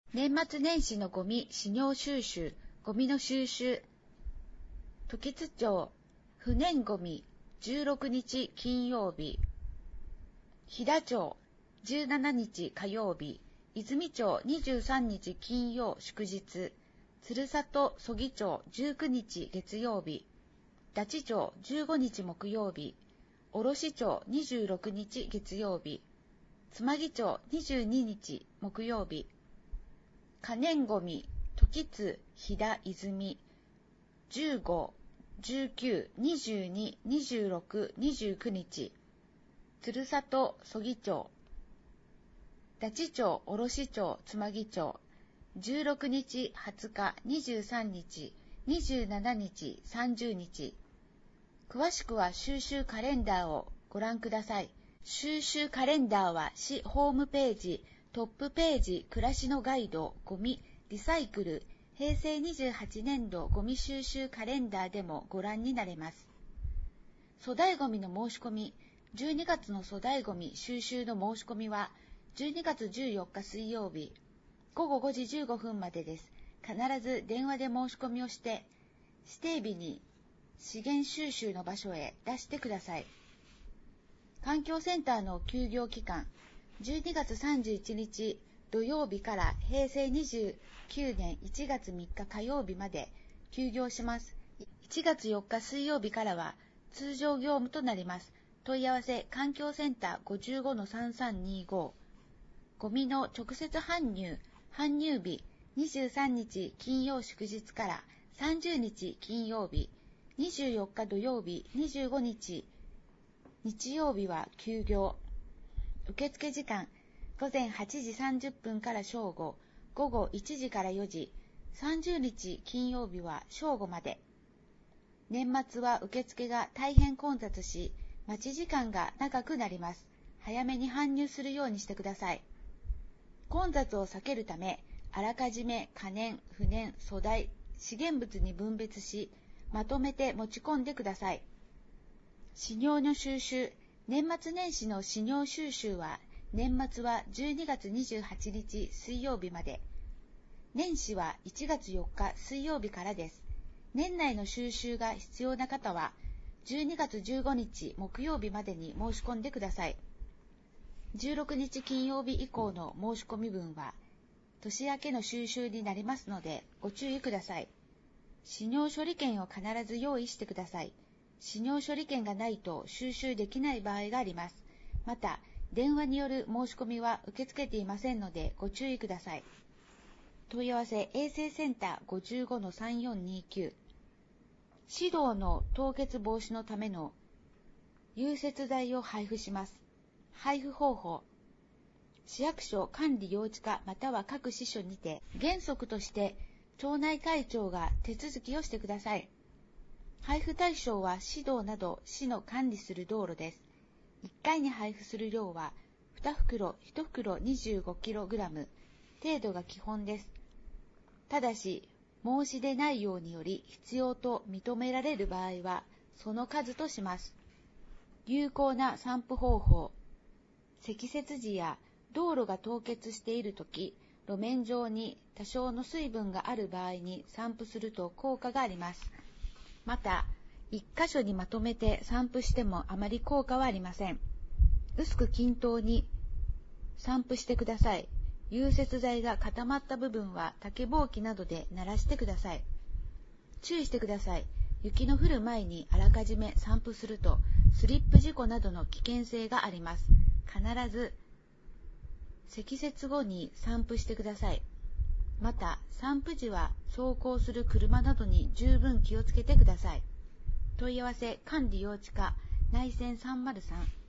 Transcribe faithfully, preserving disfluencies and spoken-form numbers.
年末年始のゴミ、私尿収集、ゴミの収集。時津町、不燃ゴミ、じゅうろくにち金曜日。飛騨町、じゅうしちにち火曜日。泉町、にじゅうさんにち金曜祝日。鶴里曽木町、じゅうくにち月曜日。大地町、じゅうごにち木曜日。卸町、にじゅうろくにち月曜日。つまぎ町、にじゅうににち木曜日。可燃ごみ、時津、飛騨、泉、じゅうご、じゅうく、にじゅうに、にじゅうろく、にじゅうくにち。鶴里、曽木町。大地町、卸町、つまぎ町。じゅうろくにち、はつか、にじゅうさんにち、にじゅうしちにち、さんじゅうにち。詳しくは収集カレンダーをご覧ください。収集カレンダーは市ホームページ、トップページ、暮らしのガイド、ゴミ、リサイクル、へいせいにじゅうはちねんどゴミ収集カレンダーでもご覧になれます。粗大ゴミの申し込み、じゅうにがつの粗大ゴミ収集の申し込みは、じゅうにがつじゅうよっか水曜日、ごごごじじゅうごふんまでです。必ず電話で申し込みをして、指定日に資源収集の場所へ出してください。環境センターの休業期間、じゅうにがつさんじゅういちにち土曜日からへいせいにじゅうきゅうねんいちがつみっか火曜日まで休業します。いちがつよっか水曜日からは通常業務となります。問い合わせ環境センター ごじゅうごのさんさんにご。ゴミの直接搬入、搬入日にじゅうさんにち金曜祝日からさんじゅうにち金曜日、にじゅうよっか土曜日、にじゅうごにち日曜日は休業。受付時間、ごぜんはちじさんじゅっぷんから正午、ごごいちじからよじ、さんじゅうにち金曜日は正午まで。年末は受付が大変混雑し、待ち時間が長くなります。早めに搬入するようにしてください。混雑を避けるため、あらかじめ可燃、不燃、粗大、資源物に分別し、まとめて持ち込んでください。私尿の収集、年末年始の私尿収集は、年末はじゅうにがつにじゅうはちにち水曜日まで、年始はいちがつよっか水曜日からです。年内の収集が必要な方は、じゅうにがつじゅうごにち木曜日までに申し込んでください。じゅうろくにち金曜日以降の申し込み分は、年明けの収集になりますので、ご注意ください。私尿処理券を必ず用意してください。私尿処理券がないと収集できない場合があります。また、電話による申し込みは受け付けていませんのでご注意ください。問い合わせ衛生センター ごじゅうごのさんよんにきゅう。指導の凍結防止のための融雪剤を配布します。配布方法。市役所管理用地課または各支所にて、原則として町内会長が手続きをしてください。配布対象は市道など市の管理する道路です。いっかいに配布する量はにふくろ、いちふくろ にじゅうごキログラム 程度が基本です。ただし、申し出内容により必要と認められる場合はその数とします。有効な散布方法。積雪時や道路が凍結しているとき、路面上に多少の水分がある場合に散布すると効果があります。また、一箇所にまとめて散布してもあまり効果はありません。薄く均等に散布してください。融雪剤が固まった部分は竹ぼうきなどで鳴らしてください。注意してください。雪の降る前にあらかじめ散布すると、スリップ事故などの危険性があります。必ず、積雪後に散布してください。また、散布時は走行する車などに十分気をつけてください。問い合わせ管理用地課内線さんまるさん